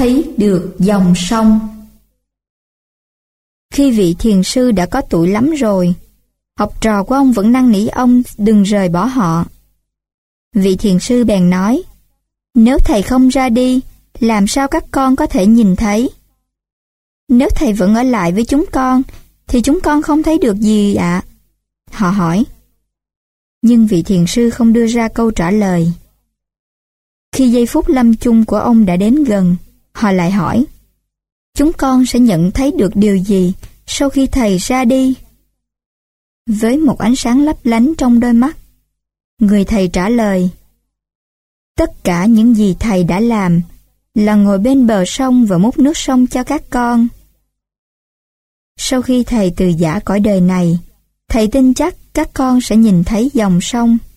thấy được dòng sông. Khi vị thiền sư đã có tuổi lắm rồi, học trò của ông vẫn năn nỉ ông đừng rời bỏ họ. Vị thiền sư bèn nói, nếu thầy không ra đi, làm sao các con có thể nhìn thấy? Nếu thầy vẫn ở lại với chúng con, thì chúng con không thấy được gì ạ? Họ hỏi. Nhưng vị thiền sư không đưa ra câu trả lời. Khi giây phút lâm chung của ông đã đến gần, họ lại hỏi, chúng con sẽ nhận thấy được điều gì sau khi thầy ra đi? Với một ánh sáng lấp lánh trong đôi mắt, người thầy trả lời, tất cả những gì thầy đã làm là ngồi bên bờ sông và múc nước sông cho các con. Sau khi thầy từ giã cõi đời này, thầy tin chắc các con sẽ nhìn thấy dòng sông.